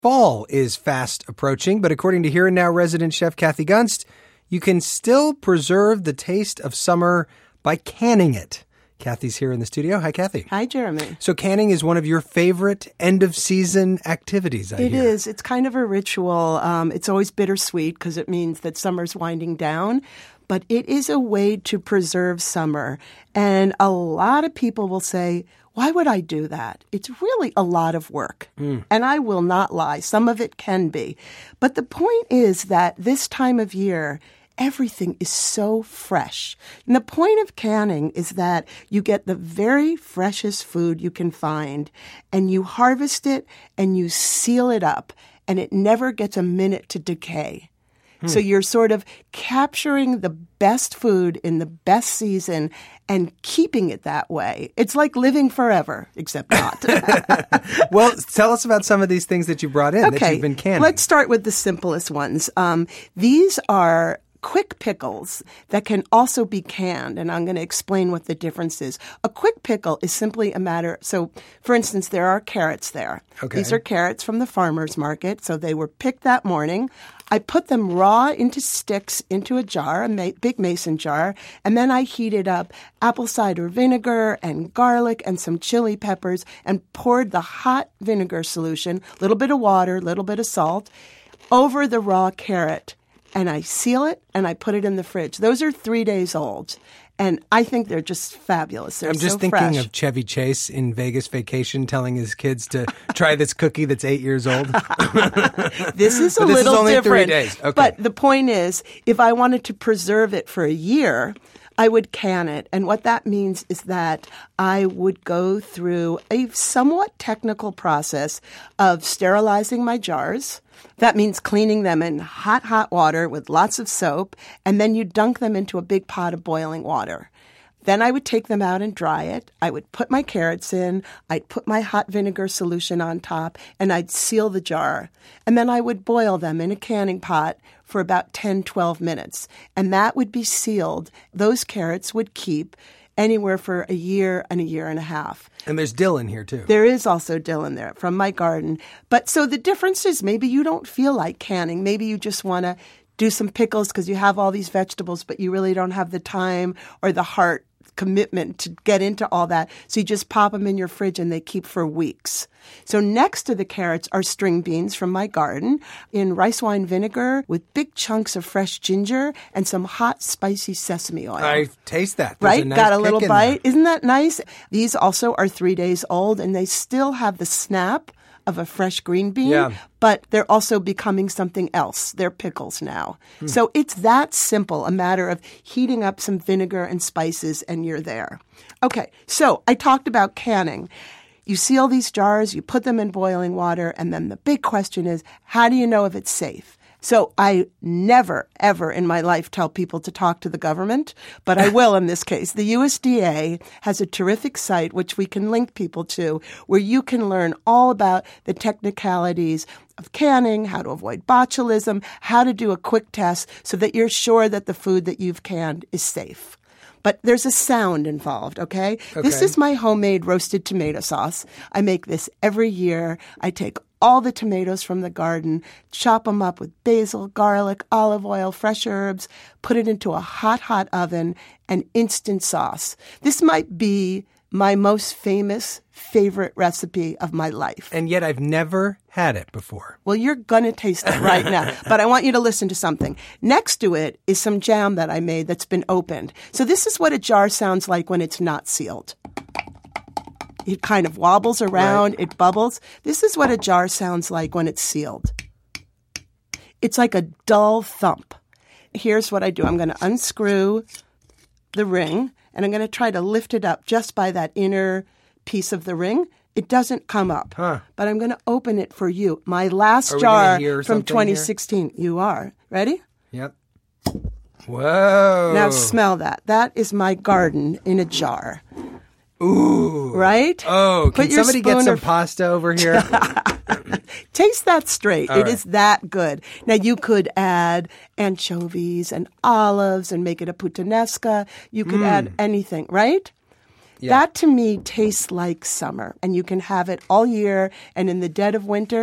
Fall is fast approaching, but according to Here and Now resident chef Kathy Gunst, you can still preserve the taste of summer by canning it. Kathy's here in the studio. Hi, Kathy. Hi, Jeremy. So canning is one of your favorite end-of-season activities, I hear. It is. It's kind of a ritual. It's always bittersweet because it means that summer's winding down. But it is a way to preserve summer. And a lot of people will say, why would I do that? It's really a lot of work. And I will not lie. Some of it can be. But the point is that this time of year, everything is so fresh. And the point of canning is that you get the very freshest food you can find, and you harvest it and you seal it up, and it never gets a minute to decay. So you're sort of capturing the best food in the best season and keeping it that way. It's like living forever, except not. Well, tell us about some of these things that you brought in that you've been canning. Let's start with the simplest ones. These are quick pickles that can also be canned, and I'm going to explain what the difference is. A quick pickle is simply a matter, so for instance, there are carrots there. Okay. These are carrots from the farmer's market, so they were picked that morning. I put them raw into sticks into a jar, a big mason jar, and then I heated up apple cider vinegar and garlic and some chili peppers and poured the hot vinegar solution, a little bit of water, a little bit of salt, over the raw carrot. And I seal it, and I put it in the fridge. Those are 3 days old, and I think they're just fabulous. They're I'm just so thinking fresh. of Chevy Chase in Vegas Vacation telling his kids to try this cookie that's 8 years old. This is a But this is little only different. 3 days. Okay. But the point is, if I wanted to preserve it for a year, I would can it. And what that means is that I would go through a somewhat technical process of sterilizing my jars. That means cleaning them in hot water with lots of soap, and then you dunk them into a big pot of boiling water. Then I would take them out and dry it. I would put my carrots in. I'd put my hot vinegar solution on top, and I'd seal the jar. And then I would boil them in a canning pot for about 10, 12 minutes. And that would be sealed. Those carrots would keep anywhere for a year and a half. And there's dill in here, too. There is also dill in there from my garden. But so the difference is maybe you don't feel like canning. Maybe you just want to do some pickles because you have all these vegetables, but you really don't have the time or the heart commitment to get into all that. So you just pop them in your fridge and they keep for weeks. So next to the carrots are string beans from my garden in rice wine vinegar with big chunks of fresh ginger and some hot spicy sesame oil. I taste that. There's Right? a nice Got a kick little in bite. there. Isn't that nice? These also are 3 days old and they still have the snap of a fresh green bean, Yeah. but they're also becoming something else. They're pickles now. So it's that simple, a matter of heating up some vinegar and spices and you're there. Okay, so I talked about canning. You seal these jars, you put them in boiling water, and then the big question is, how do you know if it's safe? So I never, ever in my life tell people to talk to the government, but I will in this case. The USDA has a terrific site, which we can link people to, where you can learn all about the technicalities of canning, how to avoid botulism, how to do a quick test so that you're sure that the food that you've canned is safe. But there's a sound involved, okay? This is my homemade roasted tomato sauce. I make this every year. I take all the tomatoes from the garden, chop them up with basil, garlic, olive oil, fresh herbs, put it into a hot oven, and instant sauce. This might be my most favorite recipe of my life. And yet I've never had it before. Well, you're going to taste it right now, but I want you to listen to something. Next to it is some jam that I made that's been opened. So this is what a jar sounds like when it's not sealed. It kind of wobbles around, It bubbles. This is what a jar sounds like when it's sealed. It's like a dull thump. Here's what I do. I'm going to unscrew the ring, and I'm going to try to lift it up just by that inner piece of the ring. It doesn't come up, but I'm going to open it for you. My last jar from 2016. You are. Ready? Yep. Whoa. Now smell that. That is my garden in a jar. Ooh. Right? Oh, can somebody get some pasta over here? Taste that straight. All It right. is that good. Now, you could add anchovies and olives and make it a puttanesca. You could add anything, right? Yeah. That, to me, tastes like summer. And you can have it all year. And in the dead of winter,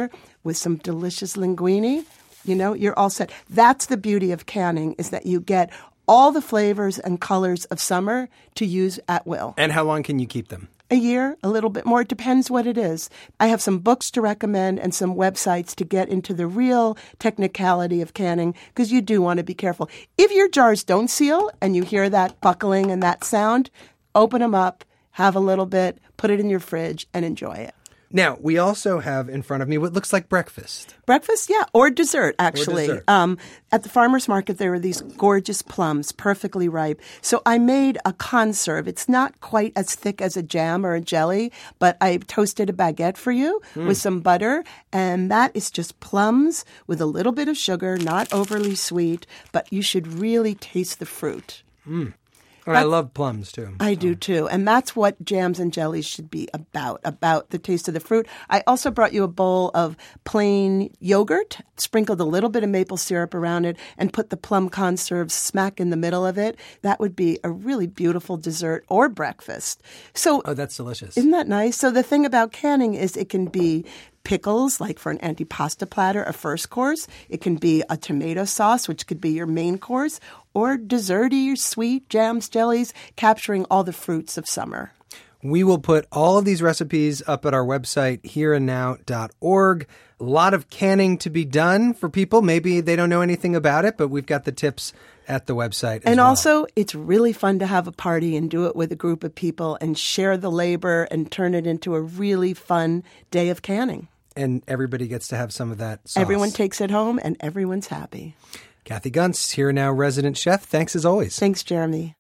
with some delicious linguine, you're all set. That's the beauty of canning, is that you get all the flavors and colors of summer to use at will. And how long can you keep them? A year, a little bit more. It depends what it is. I have some books to recommend and some websites to get into the real technicality of canning, because you do want to be careful. If your jars don't seal and you hear that buckling and that sound, open them up, have a little bit, put it in your fridge, and enjoy it. Now, we also have in front of me what looks like breakfast. Breakfast, yeah, or dessert, actually. Or dessert. At the farmer's market, there were these gorgeous plums, perfectly ripe. So I made a conserve. It's not quite as thick as a jam or a jelly, but I toasted a baguette for you with some butter, and that is just plums with a little bit of sugar, not overly sweet, but you should really taste the fruit. And I love plums, too. I do, too. And that's what jams and jellies should be about the taste of the fruit. I also brought you a bowl of plain yogurt, sprinkled a little bit of maple syrup around it, and put the plum conserve smack in the middle of it. That would be a really beautiful dessert or breakfast. So, Oh, that's delicious. Isn't that nice? So the thing about canning is it can be pickles, like for an antipasta platter, a first course. It can be a tomato sauce, which could be your main course, or desserty, sweet jams, jellies, capturing all the fruits of summer. We will put all of these recipes up at our website, hereandnow.org. A lot of canning to be done for people. Maybe they don't know anything about it, but we've got the tips at the website as And well. also, it's really fun to have a party and do it with a group of people and share the labor and turn it into a really fun day of canning. And everybody gets to have some of that sauce. Everyone takes it home and everyone's happy. Kathy Gunst, Here and Now resident chef. Thanks as always. Thanks, Jeremy.